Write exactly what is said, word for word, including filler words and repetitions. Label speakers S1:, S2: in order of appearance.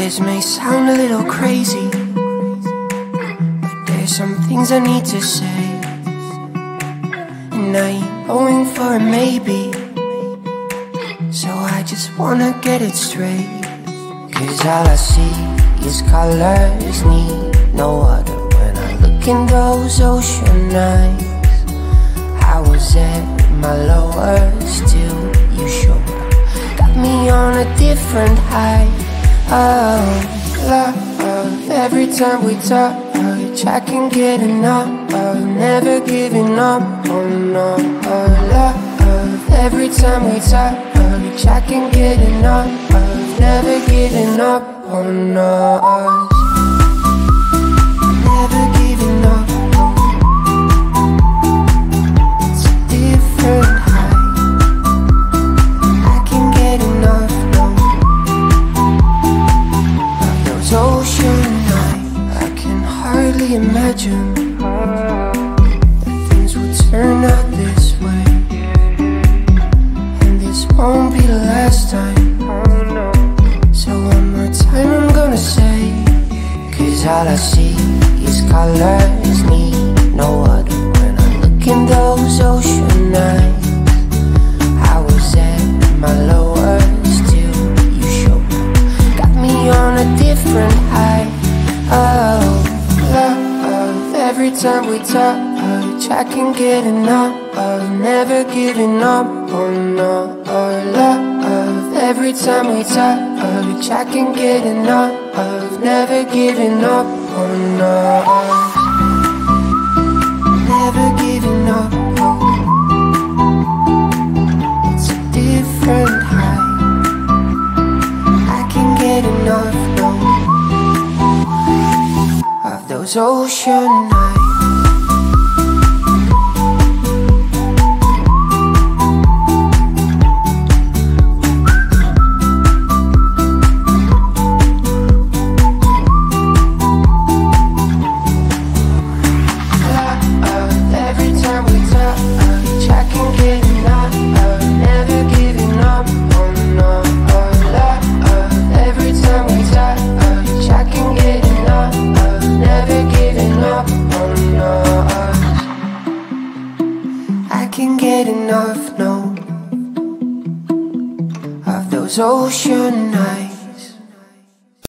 S1: this may sound a little crazy, but there's some things I need to say, and I ain't going for a maybe. So I just wanna get it straight, cause all I see is colors, need no other. When I look in those ocean eyes, I was at my lowest till you showed up. Got me on a different high. Oh, love, every time we touch, I can get enough of never giving up. Oh no, oh, love, every time we touch, I can get enough of never giving up. Oh no, never giving up. It's a different high. I can get enough, no, of those ocean nights. I can hardly imagine that things would turn out this way, and this won't be the last time. So one more time I'm gonna say, cause all I see is colors, need no other. When I look in those ocean eyes, I was at my lowest till you showed up. Got me on a different high. Oh, love, every time we touch, I can get enough of never giving up. Oh no, oh, love, every time we touch, I can get enough of never giving up. Oh no, never giving up. It's a different high. I can get enough, no, of those ocean nights. Enough, no, of those ocean nights.